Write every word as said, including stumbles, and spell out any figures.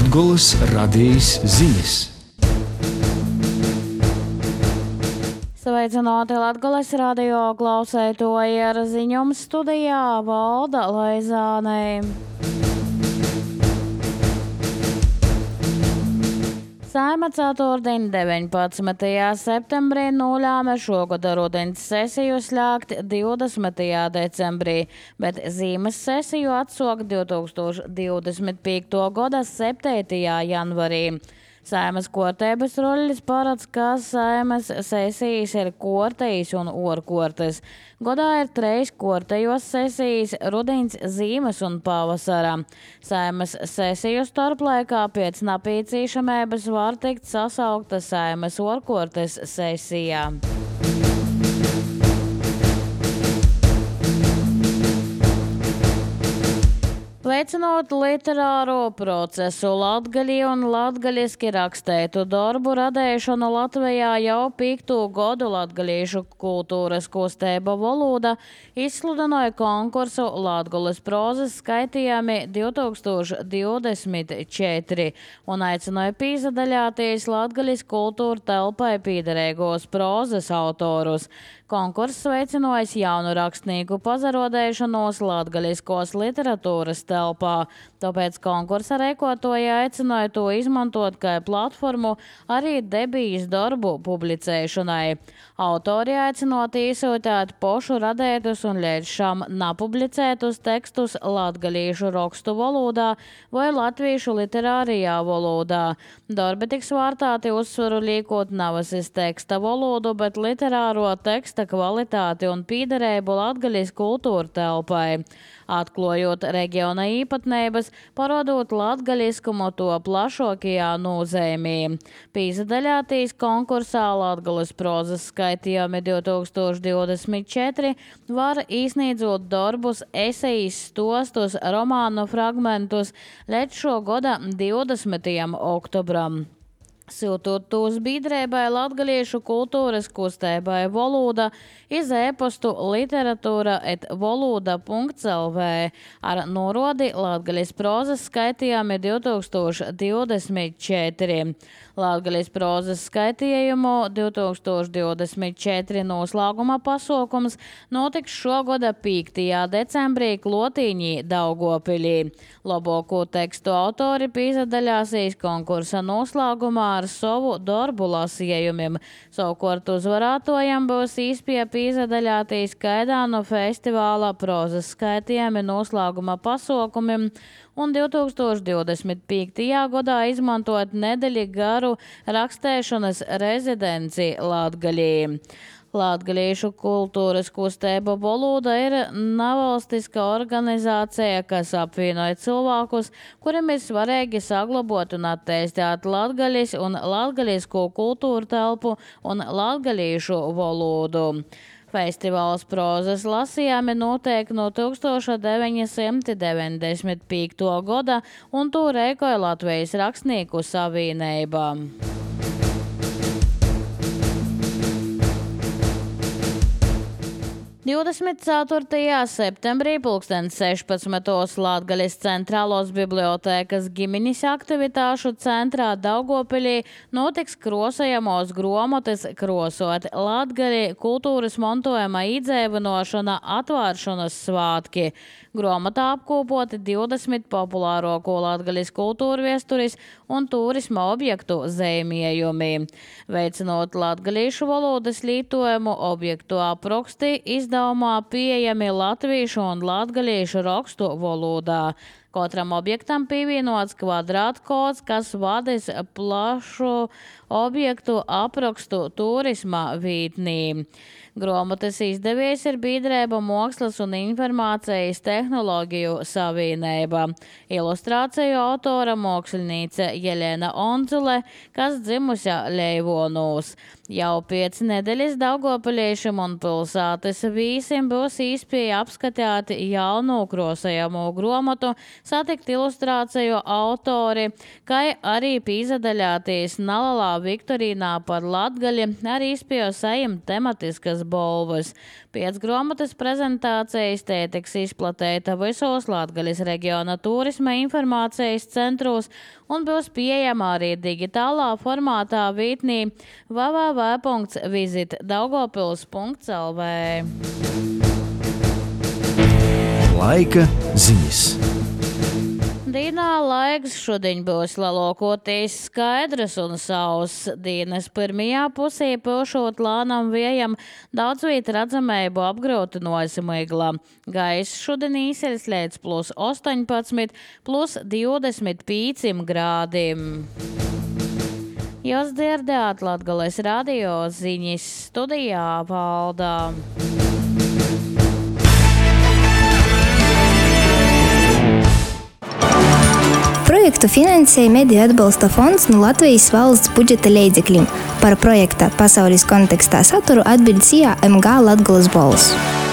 Latgolas radījis ziņas. Sveicināti Latgolas radio klausētoji, ar ziņām studijā Valda Laizāne. Saeima ceturtdien, deviņpadsmitajā septembrī nolēma šogad rudens sesiju slēgt divdesmitajā decembrī, bet zīmes sesiju atsaukt divtūkstoš divdesmit piekto gada septītajā janvarī. Saeimas kārtības ruļļis paredz, ka Saeimas sesijas ir kārtējas un orkārtas. Godā ir treis kārtējos sesijas – rudens, zīmes un pavasara. Saeimas sesiju starplaikā pēc napīcīšamības var tikt sasaukta Saeimas orkārtas sesijā. Veicinot literāro procesu, latgaļi un latgaļiski rakstētu darbu radīšanu Latvijā jau piekto gadu latgaļiešu kultūras kustība Valoda izsludināja konkursu Latgolas prozas skaitījumi divtūkstoš divdesmit četri un aicināja pīsadaļāties latgaļis kultūra telpai pīderīgos prozas autorus. Konkurss veicinājas jaunu rakstnieku pazarodēšanos latgaļiskos literatūras telpā, tāpēc konkursa rīkotāji aicināja to izmantot kā platformu arī debijas darbu publicēšanai. Autori aicinot īsotāt pošu radētus un līdz šam napublicētus tekstus latgaļiešu rakstu valodā vai latviešu literārijā valodā. Darbi tiks vārtāti uzsvaru liekot nevis teksta valodu, bet literāro teksta kvalitāti un pīderību latgaļas kultūra telpai. Atklājot reģiona īpatnības, parodot latgaļiskumu to plašākajā nozīmē. Pīsadaļātīs konkursā Latgolas prozas skaitījumi divtūkstoš divdesmit četri var izsniedzot darbus, esejas, stostus, romānu fragmentus līdz šo gada divdesmitajam oktobram. Siltot tos biedrībai latgaļiešu kultūras kustībai Valoda iz e-pastu literatūra et valoda punkts el vē ar norodi Latgaļas prozas skaitījumi divtūkstoš divdesmit četri. Latgaļas prozas skaitījumu divtūkstoš divdesmit četri noslēguma pasaukums notiks šogada piektajā decembrī Klotīņī, Daugavpilī. Labāko tekstu autori pīsadaļāsīs konkursa noslēgumā ar savu darbu lasījumiem. Savukārt uzvarētojam būs īspēja pīsadaļātīs Kaidānu festivāla prozas skaitījumi noslēguma pasaukumiem un divtūkstoš divdesmit piektajā gadā izmantot nedeļu garu rakstēšanas rezidenci Latgaļī. Latgaļiešu kultūras kustība Valoda ir nevalstiska organizācija, kas apvienoja cilvēkus, kuriem ir svarīgi saglabāt un attīstīt latgaļis un latgaļisko kultūru telpu un latgaļiešu valodu. Festivāls prozas lasījumi notiek no tūkstoš deviņi simti deviņdesmit piekto gada un to rīkoja Latvijas rakstnieku savienība. divdesmit ceturtajā septembrī pulksten sešpadsmitos Latgaļas centrālos bibliotēkas ģimenes aktivitāšu centrā Daugavpilī notiks krosojamos gromotes krosot Latgaļi kultūras montojuma iedzīvinošana atvēršanas svātki. Gromotā apkopoti divdesmit populārāko Latgaļas kultūra viesturis un turisma objektu zīmējumi. Veicinot latgaļiešu valodas lietojumu, objektu apraksti izdevumā pieejami latviešu un latgaļiešu rakstu valodā. Katram objektam pievienots kvadrātkods, kas vadīs plašu objektu aprakstu turisma vītnī. Gromotes izdevējs ir biedrība Mākslas un informācijas tehnoloģiju savienība. Ilustrāciju autora māksliniece Jelena Onzule, kas dzimusi Leivonūs. Jau pēc nedēļas daugavpiliešiem un pilsētas vīsim būs īspēja apskatīt jaunu krosojamo gromotu, satikt ilustrāciju autori, kā arī pīzadaļāties Nalalā Viktorīnā par latgaļi, arī izpjosējam tematiskas bolvas. Piec gromatas prezentācijas te tiks izplatīta visos Latgaļas reģiona turisma informācijas centros un būs pieejama arī digitālā formātā vītnī w w w punkts visit daugavpils punkts l v. Laika ziņas. Dīnā laiks šodien būs lielākoties skaidrs un sauss. Dienas pirmajā pusē pūšot lānam viejam daudz viet redzamību apgrūtinojusi migla. Gaiss šodien īseļas līdz plus astoņpadsmit, plus divdesmit piecim grādiem. Jūs dzirdējāt Latgales radio ziņas, studijā Valdā. Projektu finansēja Mediju atbalsta fonds no Latvijas valsts budžeta līdzekļiem. Par projekta pasaules kontekstā saturu atbild C I A M G Latgales balss.